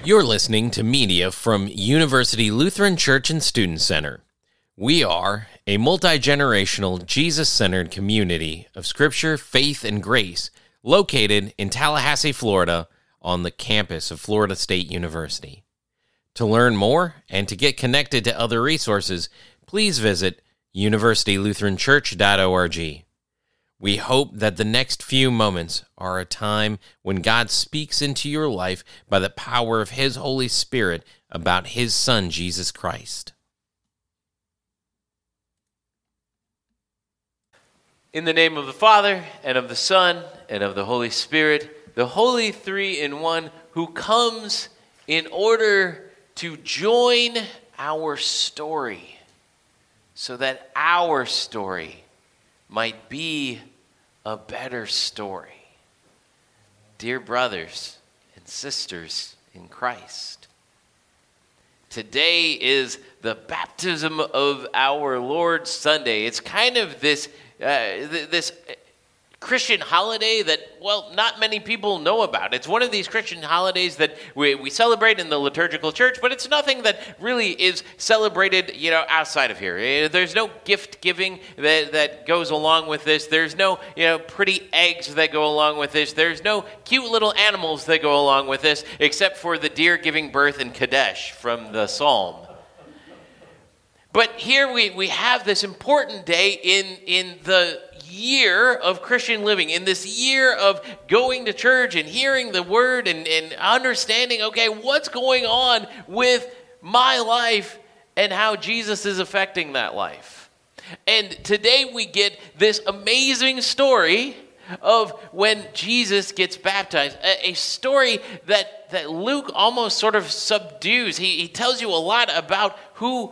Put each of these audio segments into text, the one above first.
You're listening to media from University Lutheran Church and Student Center. We are a multi-generational, Jesus-centered community of Scripture, faith, and grace located in Tallahassee, Florida, on the campus of Florida State University. To learn more and to get connected to other resources, please visit universitylutheranchurch.org. We hope that the next few moments are a time when God speaks into your life by the power of His Holy Spirit about His Son, Jesus Christ. In the name of the Father, and of the Son, and of the Holy Spirit, the Holy Three-in-One, who comes in order to join our story, so that our story might be a better story. Dear brothers and sisters in Christ, today is the baptism of our Lord Sunday. It's kind of this Christian holiday that, well, not many people know about. It's one of these Christian holidays that we celebrate in the liturgical church, but it's nothing that really is celebrated, outside of here. There's no gift giving that goes along with this. There's no, pretty eggs that go along with this. There's no cute little animals that go along with this, except for the deer giving birth in Kadesh from the Psalm. But here we have this important day in the year of Christian living, in this year of going to church and hearing the word and understanding, okay, what's going on with my life and how Jesus is affecting that life. And today we get this amazing story of when Jesus gets baptized, a story that Luke almost sort of subdues. He tells you a lot about who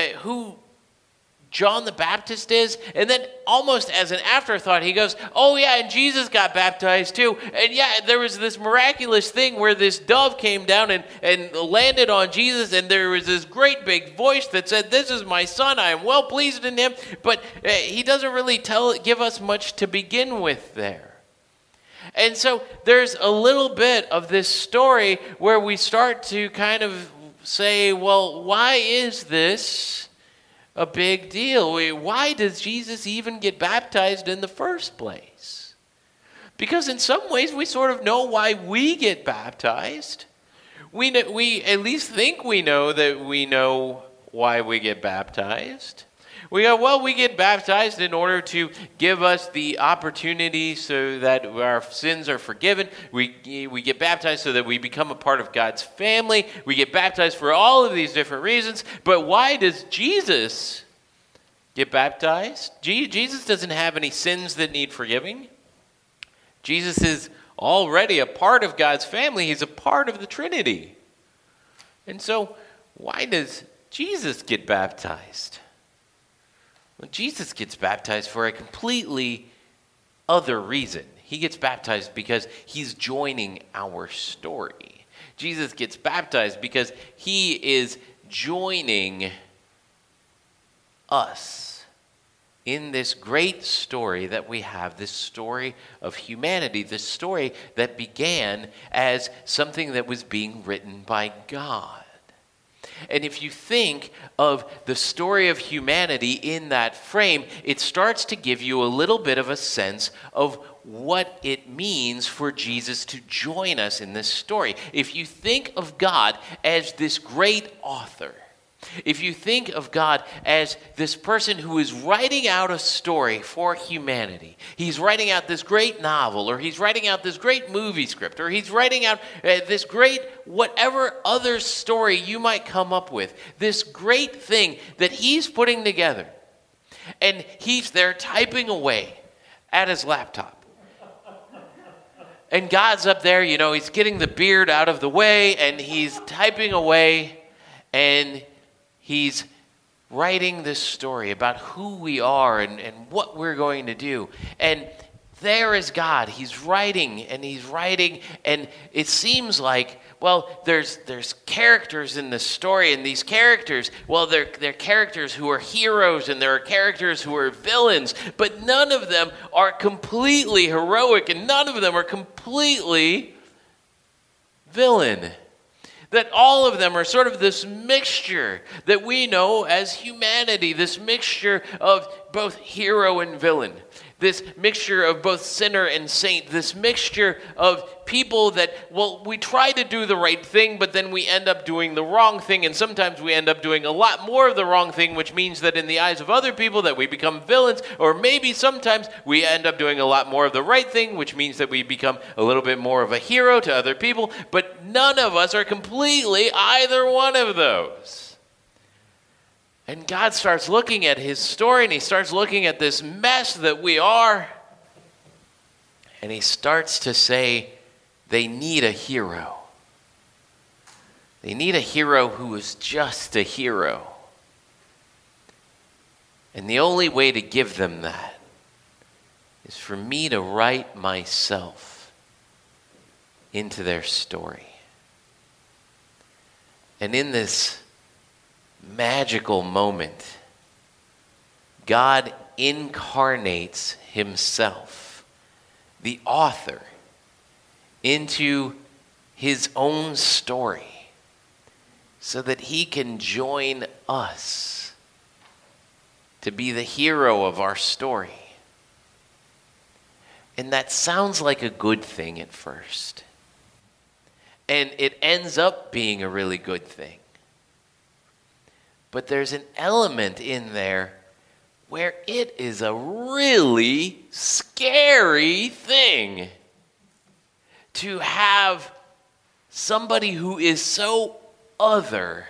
John the Baptist is, and then almost as an afterthought, he goes, oh yeah, and Jesus got baptized too, and yeah, there was this miraculous thing where this dove came down and landed on Jesus, and there was this great big voice that said, this is my son, I am well pleased in him, but he doesn't really give us much to begin with there. And so there's a little bit of this story where we start to kind of say, well, why is this a big deal? Why does Jesus even get baptized in the first place? Because in some ways we sort of know why we get baptized. We at least think we know that we know why we get baptized. We go, well, we get baptized in order to give us the opportunity so that our sins are forgiven. We get baptized so that we become a part of God's family. We get baptized for all of these different reasons. But why does Jesus get baptized? Jesus doesn't have any sins that need forgiving. Jesus is already a part of God's family. He's a part of the Trinity. And so why does Jesus get baptized? Well, Jesus gets baptized for a completely other reason. He gets baptized because he's joining our story. Jesus gets baptized because he is joining us in this great story that we have, this story of humanity, this story that began as something that was being written by God. And if you think of the story of humanity in that frame, it starts to give you a little bit of a sense of what it means for Jesus to join us in this story. If you think of God as this great author, if you think of God as this person who is writing out a story for humanity, he's writing out this great novel, or he's writing out this great movie script, or he's writing out this great whatever other story you might come up with, this great thing that he's putting together, and he's there typing away at his laptop. And God's up there, he's getting the beard out of the way, and he's typing away, and he's writing this story about who we are and what we're going to do. And there is God. He's writing, and it seems like, well, there's characters in this story, and these characters, well, they're characters who are heroes, and there are characters who are villains, but none of them are completely heroic, and none of them are completely villain. That all of them are sort of this mixture that we know as humanity, this mixture of both hero and villain, this mixture of both sinner and saint, this mixture of people that, well, we try to do the right thing, but then we end up doing the wrong thing, and sometimes we end up doing a lot more of the wrong thing, which means that in the eyes of other people that we become villains, or maybe sometimes we end up doing a lot more of the right thing, which means that we become a little bit more of a hero to other people, but none of us are completely either one of those. And God starts looking at his story, and he starts looking at this mess that we are, and he starts to say, they need a hero. They need a hero who is just a hero. And the only way to give them that is for me to write myself into their story. And in this magical moment, God incarnates himself, the author, into his own story so that he can join us to be the hero of our story. And that sounds like a good thing at first. And it ends up being a really good thing. But there's an element in there where it is a really scary thing to have somebody who is so other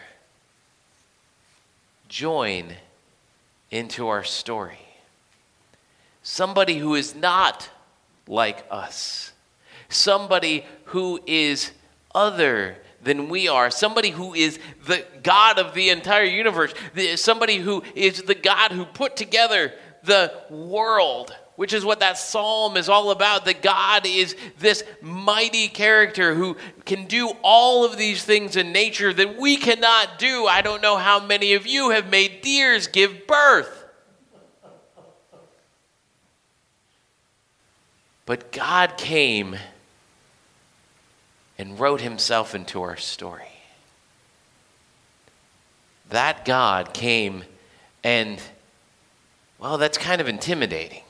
join into our story. Somebody who is not like us. Somebody who is other than we are. Somebody who is the God of the entire universe. Somebody who is the God who put together the world, which is what that psalm is all about. That God is this mighty character who can do all of these things in nature that we cannot do. I don't know how many of you have made deers give birth. But God came and wrote himself into our story. That God came and, well, that's kind of intimidating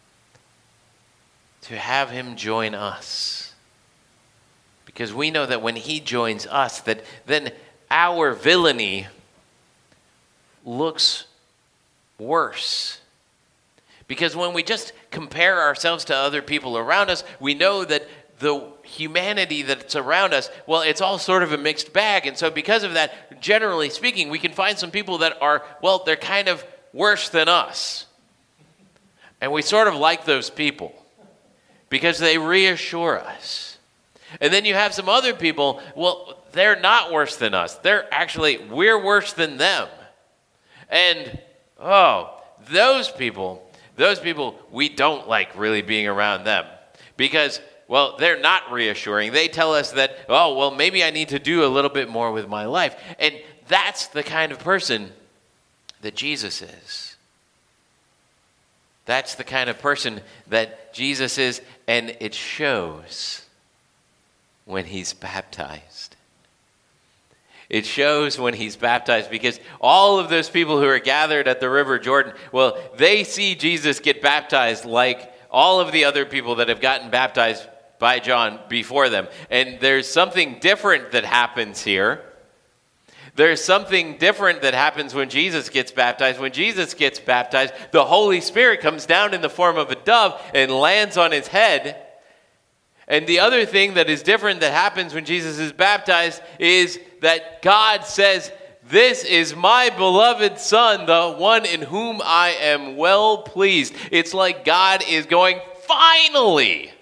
to have him join us. Because we know that when he joins us, that then our villainy looks worse. Because when we just compare ourselves to other people around us, we know that the humanity that's around us, well, it's all sort of a mixed bag. And so because of that, generally speaking, we can find some people that are, well, they're kind of worse than us. And we sort of like those people because they reassure us. And then you have some other people, well, they're not worse than us. We're worse than them. And, those people, we don't like really being around them because, well, they're not reassuring. They tell us that, maybe I need to do a little bit more with my life. And that's the kind of person that Jesus is. That's the kind of person that Jesus is, and it shows when he's baptized. It shows when he's baptized because all of those people who are gathered at the River Jordan, well, they see Jesus get baptized like all of the other people that have gotten baptized by John before them. And there's something different that happens here. There's something different that happens when Jesus gets baptized. When Jesus gets baptized, the Holy Spirit comes down in the form of a dove and lands on his head. And the other thing that is different that happens when Jesus is baptized is that God says, "This is my beloved Son, the one in whom I am well pleased." It's like God is going, finally,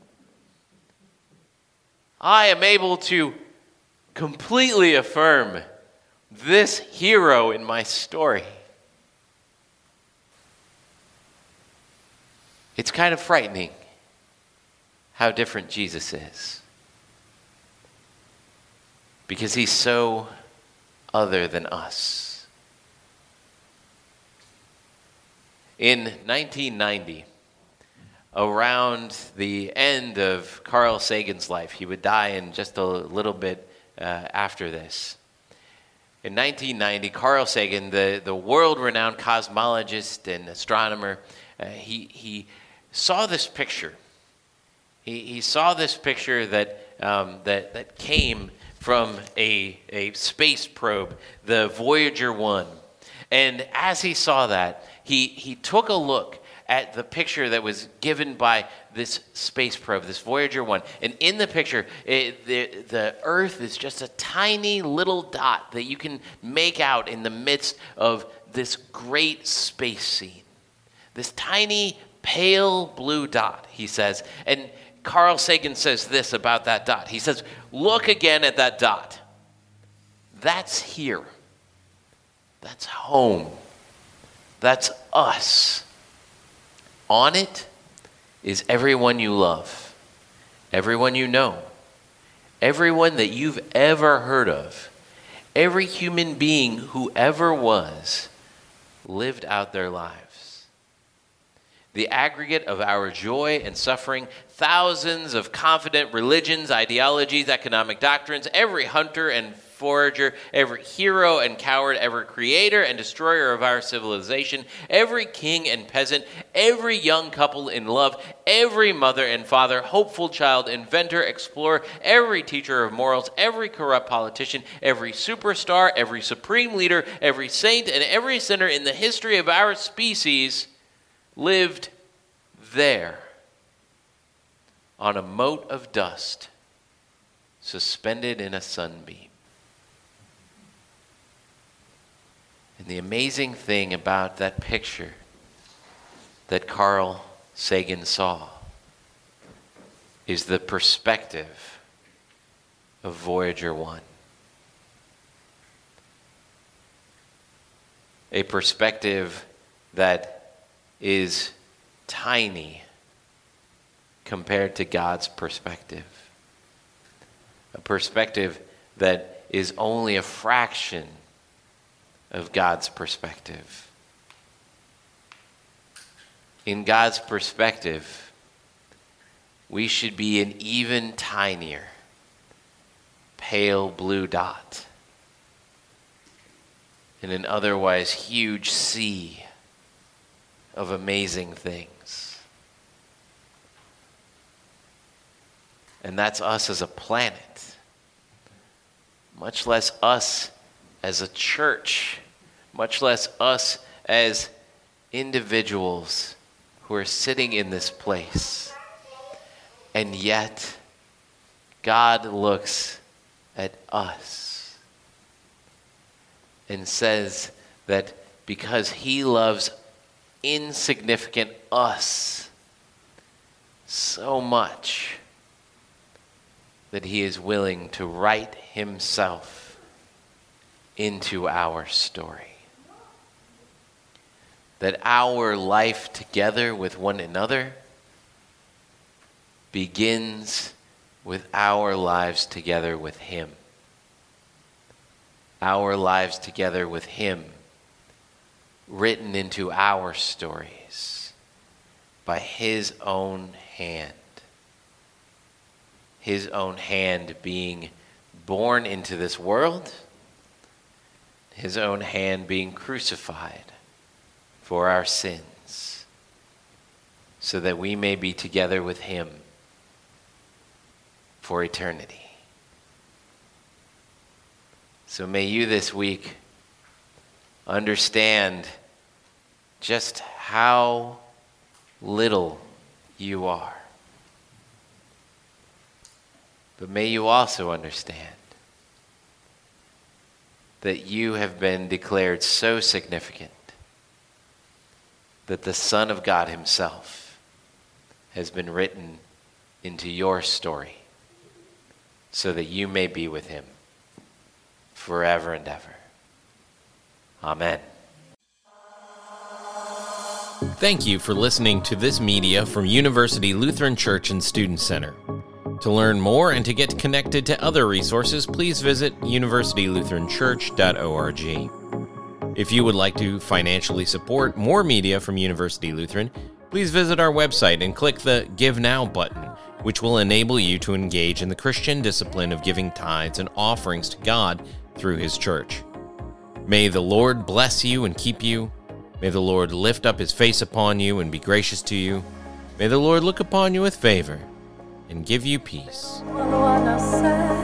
I am able to completely affirm this hero in my story. It's kind of frightening how different Jesus is. Because he's so other than us. In 1990, around the end of Carl Sagan's life, he would die in just a little bit after this. In 1990, Carl Sagan, the world-renowned cosmologist and astronomer, he saw this picture. He saw this picture that came from a space probe, the Voyager 1. And as he saw that, he took a look at the picture that was given by this space probe, this Voyager 1. And in the picture, the Earth is just a tiny little dot that you can make out in the midst of this great space scene. This tiny, pale blue dot, he says. And Carl Sagan says this about that dot. He says, look again at that dot. That's here. That's home. That's us. On it is everyone you love, everyone you know, everyone that you've ever heard of, every human being who ever was, lived out their lives. The aggregate of our joy and suffering, thousands of confident religions, ideologies, economic doctrines, every hunter and forager, every hero and coward, every creator and destroyer of our civilization, every king and peasant, every young couple in love, every mother and father, hopeful child, inventor, explorer, every teacher of morals, every corrupt politician, every superstar, every supreme leader, every saint, and every sinner in the history of our species lived there on a mote of dust suspended in a sunbeam. And the amazing thing about that picture that Carl Sagan saw is the perspective of Voyager 1. A perspective that is tiny compared to God's perspective. A perspective that is only a fraction of God's perspective. In God's perspective, we should be an even tinier, pale blue dot in an otherwise huge sea of amazing things. And that's us as a planet, much less us as a church, much less us as individuals who are sitting in this place. And yet, God looks at us and says that because he loves insignificant us so much, that he is willing to write himself into our story. That our life together with one another begins with our lives together with him. Our lives together with him, written into our stories by his own hand. His own hand being born into this world, his own hand being crucified for our sins, so that we may be together with him for eternity. So may you this week understand just how little you are. But may you also understand that you have been declared so significant that the Son of God himself has been written into your story so that you may be with him forever and ever. Amen. Thank you for listening to this media from University Lutheran Church and Student Center. To learn more and to get connected to other resources, please visit universitylutheranchurch.org. If you would like to financially support more media from University Lutheran, please visit our website and click the Give Now button, which will enable you to engage in the Christian discipline of giving tithes and offerings to God through His church. May the Lord bless you and keep you. May the Lord lift up His face upon you and be gracious to you. May the Lord look upon you with favor and give you peace.